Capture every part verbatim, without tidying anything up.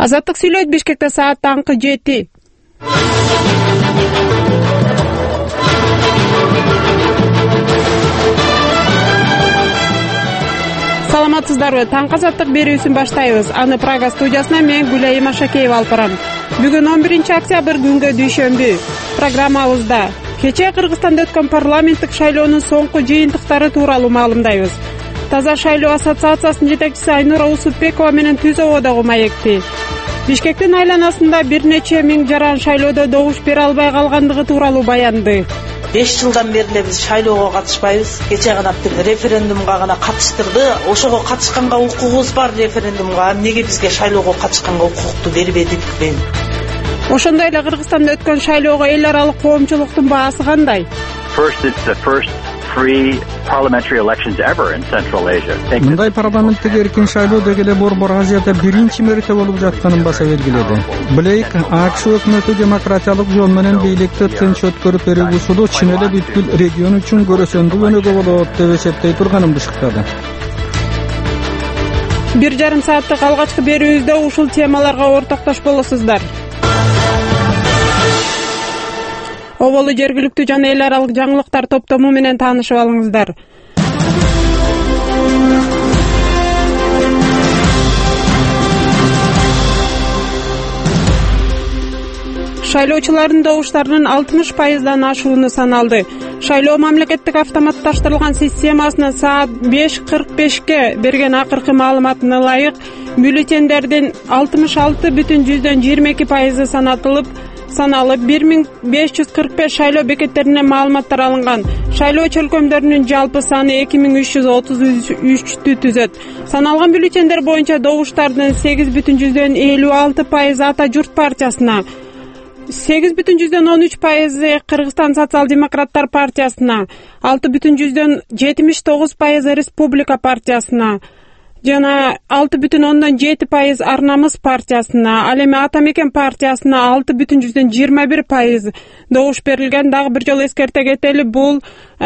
Азаттык сүйлөйт. Бишкекте саат таңкы жети. Саламатсыздарбы? Таңкы азаттык берүүсүн баштайбыз. Аны Прага студиясына мен Гүлайым Ашакеева алып барам. Бүгүн он биринчи октябрь күнгө дүйшөмбү. Программабызда кечээ Кыргызстанда өткөн парламенттик шайлоонун соңку жыйынтыктары тууралуу маалымдайбыз. Таза шайлоо ассоциациясынын жетекчиси Айнура Усупбекова менен түз ободогу маекти. Бишкектин айланасында бир нече миң жаран шайлоодо добуш бере албай калгандыгы тууралуу баянды. беш жылдан бери эле биз шайлоого катышпайбыз. Кечээ гана референдумга гана катыштырды. Ошого катышканга укугубуз бар референдумга. Эмнеге бизге шайлоого катышканга укукту бербедикпи? Ошондой эле Кыргызстанда өткөн шайлоого эл аралык коомчулуктун баасы кандай? First, it's the first free parliamentary elections ever in Central Asia. Мындай парламенттик эркин шайлоо дегеле Борбор Азияда биринчи мерте болуп жатканын баса белгиледи. Блейк АКШ өкмөтү демократиялык жол менен бийликти тынч өткөрүп берүү усулу чын эле бүткүл регион үчүн көрөсөндүк өнөгө болот деп эсептей турганын бышыктады. Бир жарым сааттык алгачкы берүүбүздө ушул темаларга ортоктош болосуздар. Оболу жергиликтүү жана эл аралык жаңылыктар топтому менен таанышып алыңыздар. Шайлоочулардын добуштарынын алтымыш пайыздан ашууну саналды. Шайлоо мамлекеттик автоматташтырылган системасынын саат беш кырк бешке берген акыркы маалыматына ылайык, бюллетендердин алтымыш алты бүтүн жүздөн жыйырма эки пайызы санатылып, саналып бир миң беш жүз кырк беш шайлоо бекеттеринен маалыматтар алынган. Шайлоо чөлкөмдөрүнүн жалпы саны эки миң үч жүз отуз үчтү түзөт. Саналган бюллетендер боюнча добуштардын сегиз бүтүн жүздөн элүү алты пайызы Ата журт партиясына, сегиз бүтүн жүздөн он үч пайызы Кыргызстан социал-демократтар партиясына, алты бүтүн жүздөн жетимиш тогуз пайызы Республика партиясына жана алты бүтүн ондон жети пайыз Арнамыз партиясына, ал эми Ата Мекен партиясына алты бүтүн жүздөн жыйырма бир пайыз добуш берилген. Дагы бир жолу эскерте кетели, бул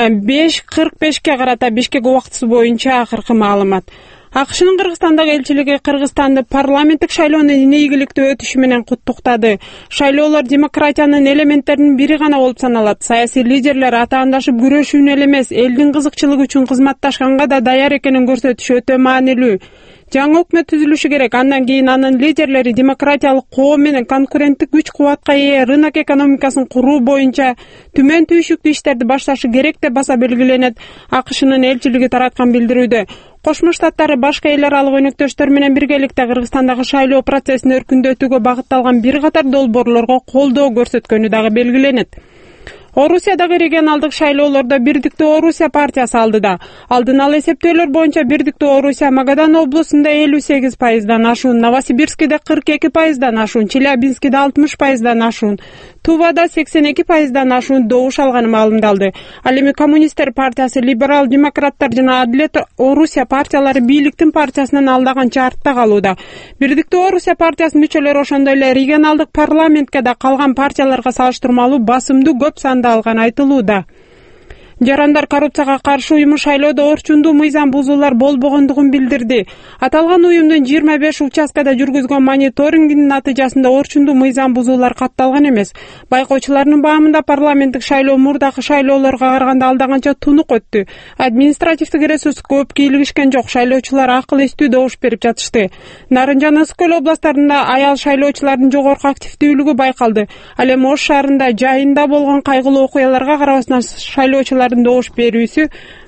беш кырк бешке карата Бишкек убактысы боюнча акыркы маалымат. АКШнын Кыргызстандагы элчилиги Кыргызстанды парламенттик шайлоонун ийгиликтүү өтүшү менен куттуктады. Шайлоолор демократиянын элементтеринин бири гана болуп саналат. Саясий лидерлер атаандашып күрөшүүнү эле эмес, элдин кызыкчылыгы үчүн кызматташканга да даяр экенин көрсөтүшү өтө маанилүү. Жаңы өкмөт түзүлүшү керек. Андан кийин анын лидерлери демократиялык коом менен конкуренттик күч кубатка ээ рынок экономикасын куруу боюнча түмөн түйшүктүү иштерди башташы керек деп баса белгиленет. АКШнын элчилиги тараткан билдирүүдө Кошмо Штаттары башка эл аралык өнөктөштөр менен биргеликте Кыргызстандагы шайлоо процессин өркүндөтүүгө багытталган бир катар долбоорлорго колдоо көрсөткөнү дагы белгиленет. Орусиядагы регионалдык шайлоолордо Бирдиктүү Орусия партиясы алдыда. Алдын ала эсептөөлөр боюнча Бирдиктүү Орусия Магадан облусунда элүү сегиз пайыздан ашуун, Новосибирскиде кырк эки пайыздан ашуун, Челябинскиде алтымыш пайыздан ашуун, Тувада сексен эки пайыздан ашуун добуш алганы маалымдалды. Ал эми Коммунисттер партиясы, Либерал демократтар жана Адилет Орусия партиялары бийликтин партиясынан алдаганча артта калууда. Бирдиктүү Орусия партиясынын мүчөлөрү ошондой эле регионалдык парламентке да калган партияларга салыштырмалуу басымдуу көп санда алган айтылууда. Жарандар коррупцияга каршы уюму шайлоодо орчундуу мыйзам бузуулар болбогондугун билдирди. Аталган уюмдун жыйырма беш участкада жүргүзгөн мониторингинин натыйжасында орчундуу мыйзам бузуулар катталган эмес. Байкоочулардын баамында парламенттик шайлоо мурдакы шайлоолорго караганда алдаганча тунук өттү. Административдик ресурс көп кийлигишкен жок, шайлоочулар акыл эстүү добуш берип жатышты. Нарын жана Ысык-Көл областарында аял шайлоочулардын жогорку активдүүлүгү байкалды. Ал эми Ош шаарында жайында болгон кайгылуу окуяларга карабастан шайлоочулар добуш берүүсү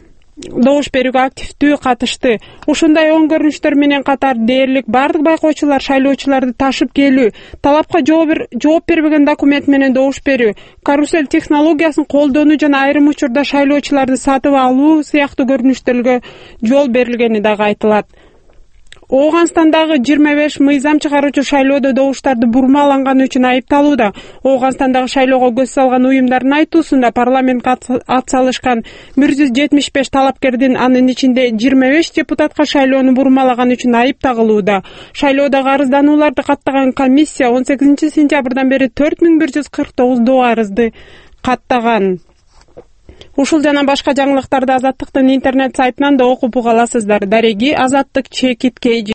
добуш берүүгө активдүү катышты. Ушундай оң көрүнүштөр менен катар дээрлик бардык байкоочулар шайлоочуларды ташып келүү, талапка жооп бербеген документ менен добуш берүү, карусель технологиясын колдонуу жана айрым учурда шайлоочуларды сатып алуу сыяктуу көрүнүштөргө жол берилгени дагы айтылат. Ооганстандагы жыйырма беш мыйзам чыгаруучу шайлоодо добуштарды бурмаланганы үчүн айыпталууда. Ооганстандагы шайлоого көз салган уюмдардын айтуусунда парламентке ат салышкан бир жүз жетимиш беш талапкердин анын ичинде жыйырма беш депутатка шайлоону бурмалаган үчүн айып тагылууда. Шайлоодогу арызданууларды каттаган комиссия он сегизинчи сентябрдан бери төрт миң бир жүз кырк тогуз доо арызды каттаган. Ушул жана башка жаңылыктарды Азаттыктын интернет сайтынан да окуп уга аласыздар. Дареги Азаттык чекит кей